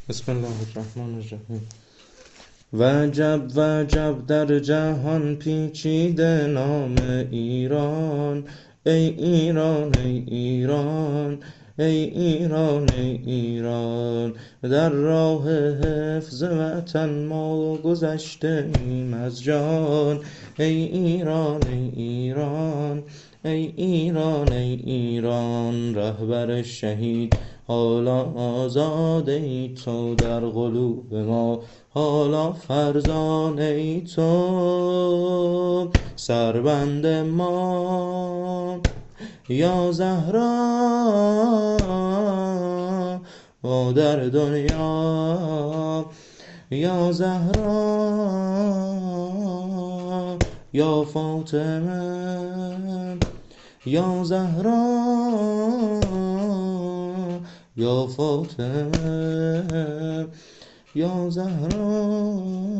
بسم الله الرحمن الرحیم. وجب وجب در جهان پیچیده نام ایران. ای ایران ای ایران ای ایران ای ایران، در راه حفظ وطن ما گذشته ایم از جان. ای ایران ای ایران ای ایران ای ایران، رهبر شهید حالا آزاده ای تو، در قلوب ما حالا فرزانه ای تو. سربند ما یا زهرا ما در دنیا، یا زهرا یا فاطمه، یا زهرا یا فاطمه، یا زهرا